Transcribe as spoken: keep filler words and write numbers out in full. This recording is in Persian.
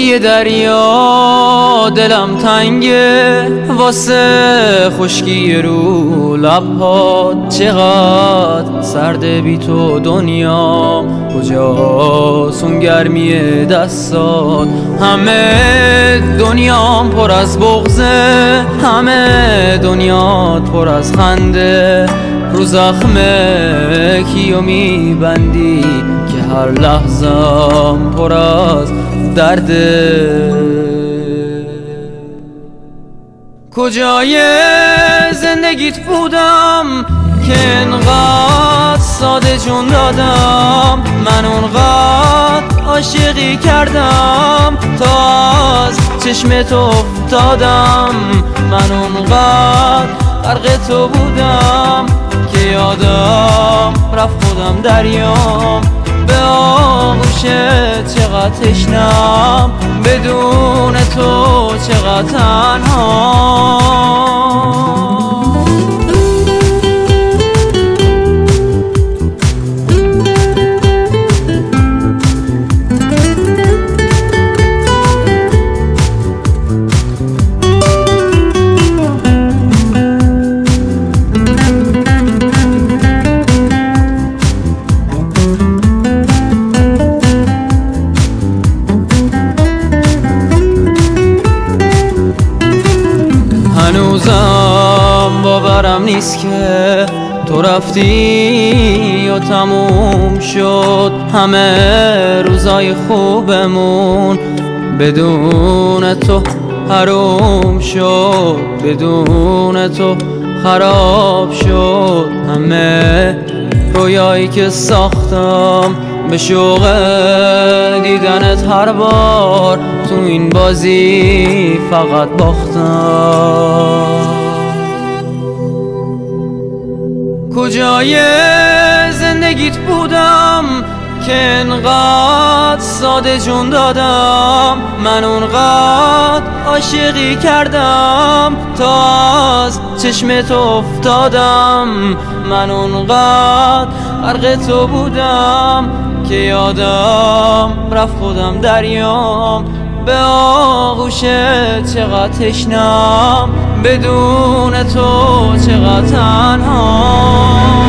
یه دریا دلم تنگه واسه خشکی رو لبات، چقدر سرده بی تو دنیا، کجاست اون گرمی دستات؟ همه دنیام پر از بغضه، همه دنیات پر از خنده، رو زخمه کیو میبندی که هر لحظم پر از درده؟ کجای زندگیت بودم که انقدر ساده جون دادم؟ من اونقدر عاشقی کردم تا از چشم تو افتادم، من اونقدر غرق تو بودم که یادم رفت خودم دریام، به آغوشت چقدر تشنم، بدون تو چقدر تنها. هنوزم باورم نیست که تو رفتی و تموم شد همه روزای خوبمون، بدون تو حروم شد، بدون تو خراب شد همه رویایی که ساختم، به شوق دیدنت هر بار تو این بازی فقط باختم. کجای زندگیت بودم که انقدر ساده جون دادم؟ من اونقدر عاشقی کردم تا از چشم تو افتادم، من اونقدر غرق تو بودم که یادم رفت خودم دریام، به آغوشت چقدر تشنم، بدون تو چقدر تنها.